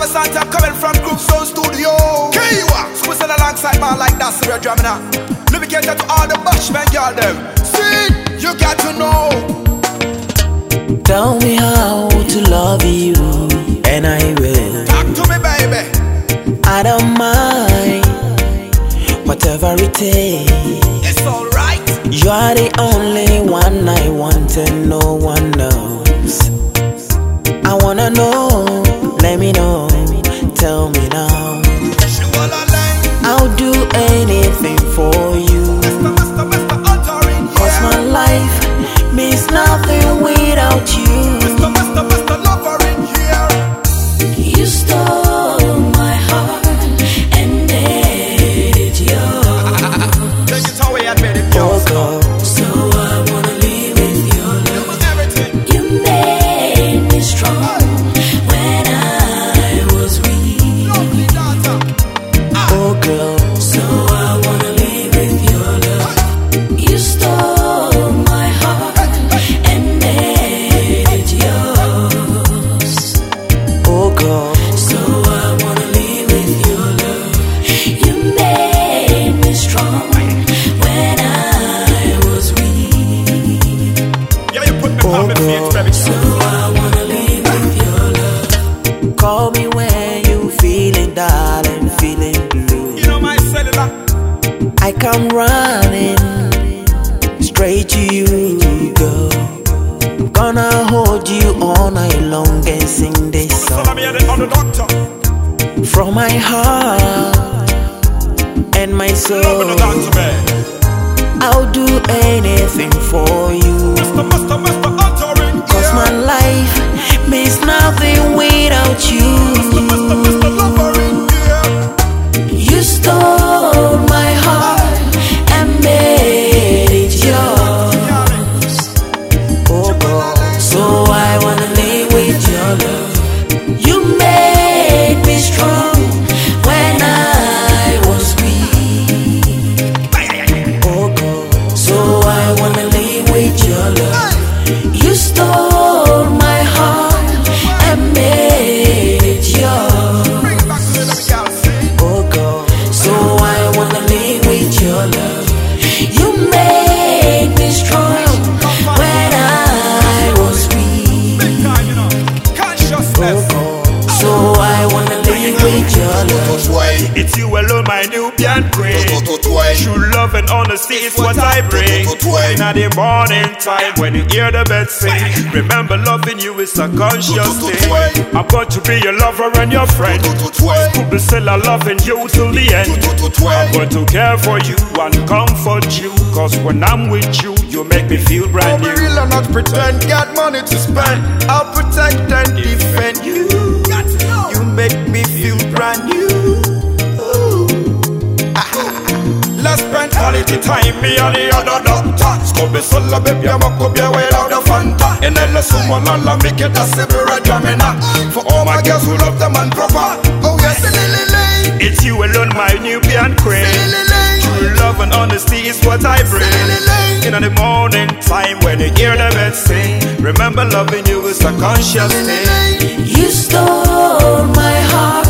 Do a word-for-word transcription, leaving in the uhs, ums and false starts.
Asante, I'm coming from Group Soul Studio. Kiwa, squeezing alongside man like that, so we're drumming up. Let me get to all the Bushman girl them. See, you got to know. Tell me how to love you, and I will. Talk to me, baby. I don't mind, whatever it takes. It's alright. You are the only one I want and no one knows. I wanna know, let me know, tell me now. I'll do anything for you, cause my life means nothing without you. You stole my heart and made it yours. Oh God, so I wanna live with your love. You made me strong when I was weak. Oh girl, so I wanna live with your love. You stole my heart and made it yours. Oh God, so I wanna live with your love. You made me strong when I was weak. Yeah, you put me on my feet, baby. So I wanna live with your love. Call me when you feeling down and feeling blue. You know my cellular. I come running straight to you, girl. I'm gonna hold you all night long and sing this So song I'm here on the doctor. from my heart and my Love soul. the doctor, man. I'll do anything for you, Mister, Mister, Mister, Antorin. cause my life means nothing without you. Mister, Mister, Loverin, yeah. You stole my heart and made it yours. Oh God, so I wanna live with your love. You made me strong when I was weak. Oh God, so I wanna live with your love. You stole my heart and made it yours. Bring it back to the little girl, see? Oh God, so I wanna live with your love. You made me strong when I was weak. Big time, you know. Consciousness. Oh God, so I wanna live with your love. It's you alone, my Nubian queen. True love and honesty is what I bring. In the morning time when you hear the birds sing, remember loving you is a conscious thing. I'm going to be your lover and your friend. Could be still loving you till the end. I'm going to care for you and comfort you, cause when I'm with you, you make me feel brand Be new. real and not pretend. Got money to spend. I'll protect and defend you. You make me feel brand new. Let's spend quality time, me and the other doctor. Scooby solo, baby, I'm a copy away out the Fanta. And then the someone all make it a severe drama. For all my girls who love them and proper. Oh yes, lily. It's you alone, my Nubian queen. True love and honesty is what I bring. In the morning time when you hear the birds sing, remember loving you is a conscious thing. You stole my heart